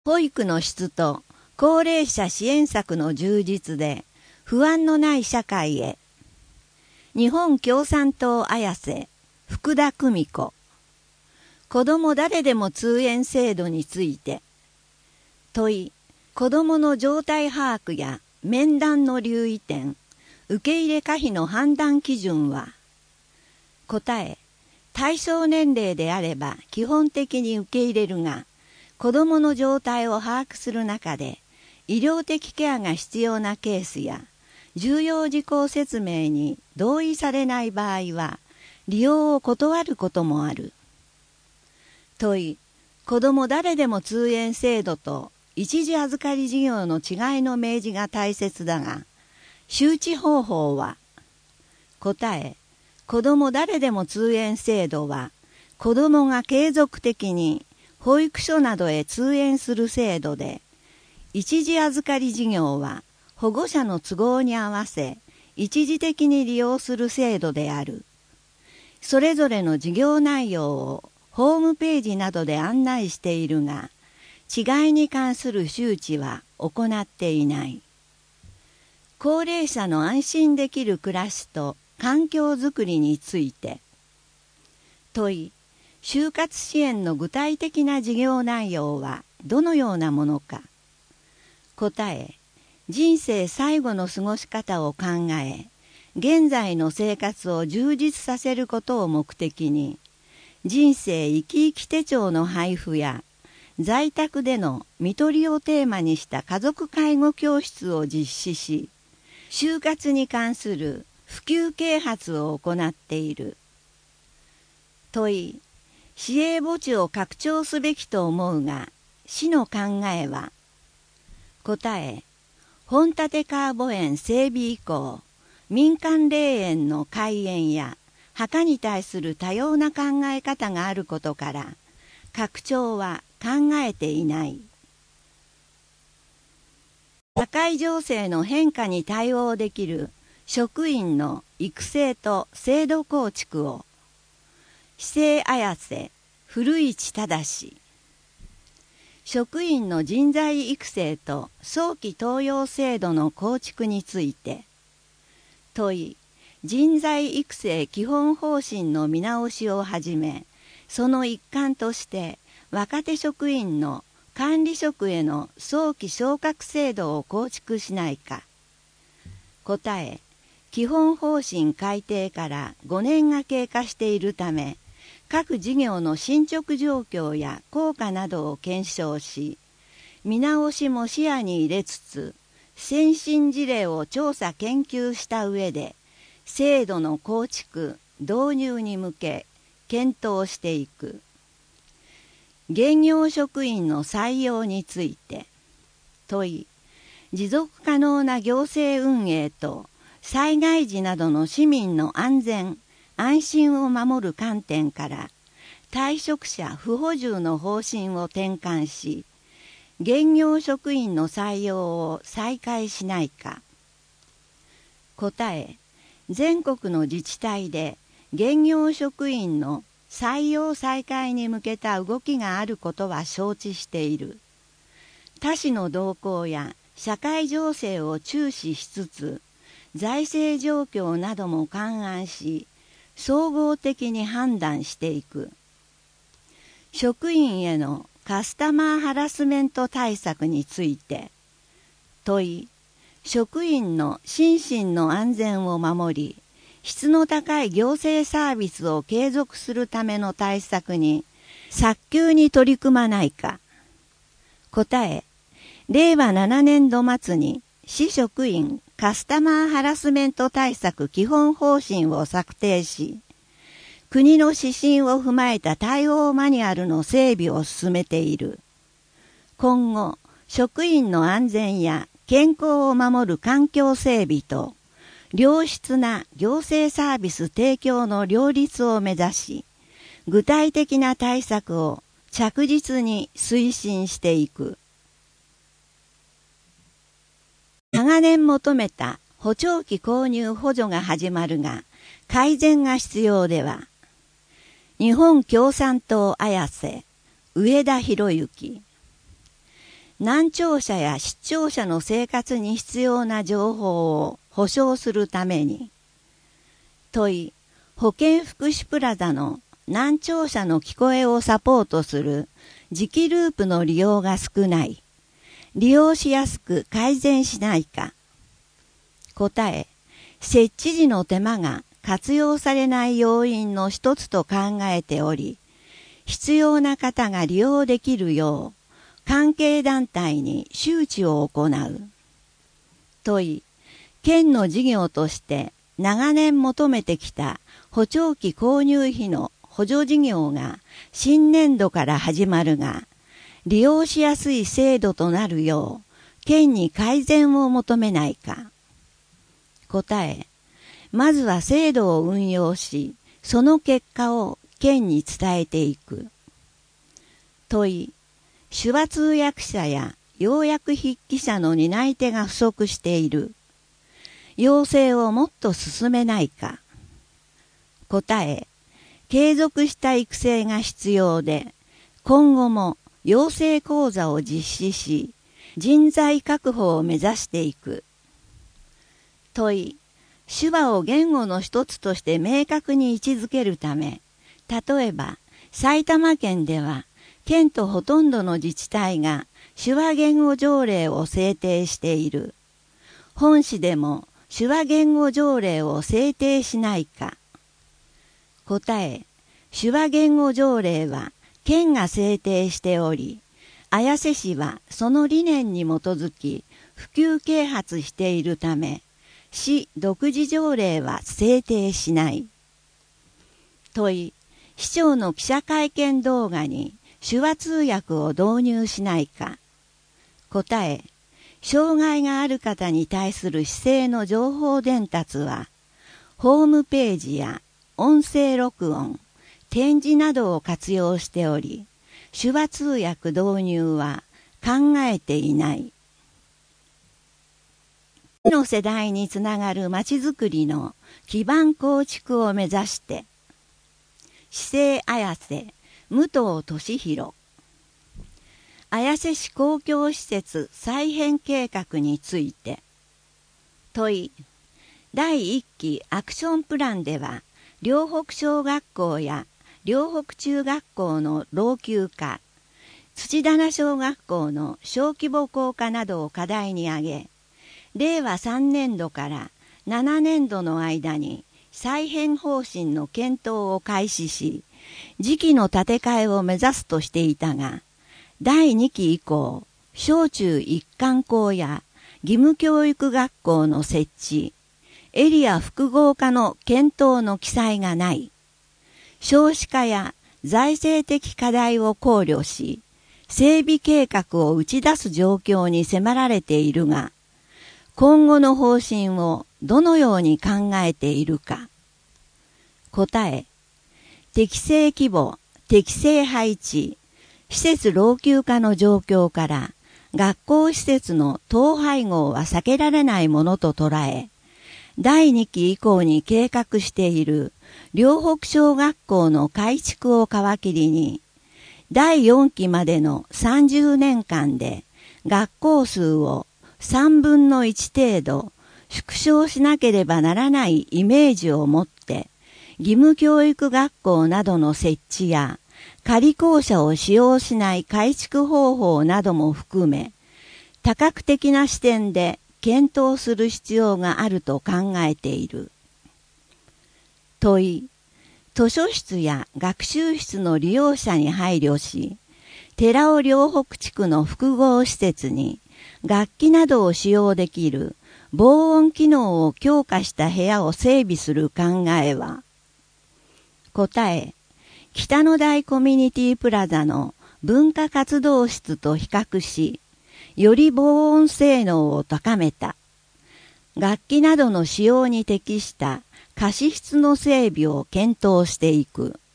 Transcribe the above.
保育の質と高齢者支援策の充実で不安のない社会へ。日本共産党綾瀬福田久美子。子ども誰でも通園制度について。問い、子どもの状態把握や面談の留意点、受け入れ可否の判断基準は。答え、対象年齢であれば基本的に受け入れるが、子どもの状態を把握する中で、医療的ケアが必要なケースや、重要事項説明に同意されない場合は、利用を断ることもある。問い、子ども誰でも通園制度と一時預かり事業の違いの明示が大切だが、周知方法は。答え、子ども誰でも通園制度は、子どもが継続的に保育所などへ通園する制度で、一時預かり事業は保護者の都合に合わせ、一時的に利用する制度である。それぞれの事業内容をホームページなどで案内しているが、違いに関する周知は行っていない。高齢者の安心できる暮らしと環境づくりについて。問い、就活支援の具体的な事業内容はどのようなものか。答え、人生最後の過ごし方を考え、現在の生活を充実させることを目的に、人生生き生き手帳の配布や、在宅での看取りをテーマにした家族介護教室を実施し、就活に関する普及啓発を行っている。問い、市営墓地を拡張すべきと思うが、市の考えは。答え、本立川墓園整備以降、民間霊園の開園や墓に対する多様な考え方があることから、拡張は考えていない。社会情勢の変化に対応できる職員の育成と制度構築を。市政綾瀬古市正。職員の人材育成と早期登用制度の構築について。問い、人材育成基本方針の見直しをはじめ、その一環として若手職員の管理職への早期昇格制度を構築しないか。答え、基本方針改定から5年が経過しているため、各事業の進捗状況や効果などを検証し、見直しも視野に入れつつ、先進事例を調査研究した上で、制度の構築、導入に向け、検討していく。現業職員の採用について。問い、持続可能な行政運営と、災害時などの市民の安全、安心を守る観点から退職者不補充の方針を転換し、現業職員の採用を再開しないか。答え、全国の自治体で現業職員の採用再開に向けた動きがあることは承知している。他市の動向や社会情勢を注視しつつ、財政状況なども勘案し、総合的に判断していく。職員へのカスタマーハラスメント対策について。問い、職員の心身の安全を守り、質の高い行政サービスを継続するための対策に早急に取り組まないか。答え、令和7年度末に市職員カスタマーハラスメント対策基本方針を策定し、国の指針を踏まえた対応マニュアルの整備を進めている。今後、職員の安全や健康を守る環境整備と、良質な行政サービス提供の両立を目指し、具体的な対策を着実に推進していく。長年求めた補聴器購入補助が始まるが、改善が必要では。日本共産党綾瀬上田博之。 難聴者や失聴者の生活に必要な情報を保障するために。問い、保健福祉プラザの難聴者の聞こえをサポートする磁気ループの利用が少ない。利用しやすく改善しないか。答え、設置時の手間が活用されない要因の一つと考えており、必要な方が利用できるよう、関係団体に周知を行う。問い、県の事業として長年求めてきた補聴器購入費の補助事業が新年度から始まるが、利用しやすい制度となるよう、県に改善を求めないか。答え、まずは制度を運用し、その結果を県に伝えていく。問い、手話通訳者や要約筆記者の担い手が不足している。要請をもっと進めないか。答え、継続した育成が必要で、今後も養成講座を実施し、人材確保を目指していく。問い、手話を言語の一つとして明確に位置づけるため、例えば埼玉県では県とほとんどの自治体が手話言語条例を制定している。本市でも手話言語条例を制定しないか。答え、手話言語条例は県が制定しており、綾瀬市はその理念に基づき普及啓発しているため、市独自条例は制定しない。問い、市長の記者会見動画に手話通訳を導入しないか。答え、障害がある方に対する市政の情報伝達は、ホームページや音声録音、展示などを活用しており、手話通訳導入は考えていない。次の世代につながるまちづくりの基盤構築を目指して、市政綾瀬、武藤俊弘。綾瀬市公共施設再編計画について。問い、第1期アクションプランでは、両北小学校や両北中学校の老朽化、土棚小学校の小規模校化などを課題に挙げ、令和3年度から7年度の間に再編方針の検討を開始し、次期の建て替えを目指すとしていたが、第2期以降、小中一貫校や義務教育学校の設置、エリア複合化の検討の記載がない。少子化や財政的課題を考慮し、整備計画を打ち出す状況に迫られているが、今後の方針をどのように考えているか。答え、適正規模、適正配置、施設老朽化の状況から学校施設の統廃合は避けられないものと捉え、第2期以降に計画している両北小学校の改築を皮切りに、第4期までの30年間で学校数を3分の1程度縮小しなければならないイメージを持って、義務教育学校などの設置や仮校舎を使用しない改築方法なども含め、多角的な視点で検討する必要があると考えている。問い、図書室や学習室の利用者に配慮し、寺尾両北地区の複合施設に楽器などを使用できる防音機能を強化した部屋を整備する考えは。答え、北の台コミュニティプラザの文化活動室と比較し、より防音性能を高めた、楽器などの使用に適した貸し室の整備を検討していく。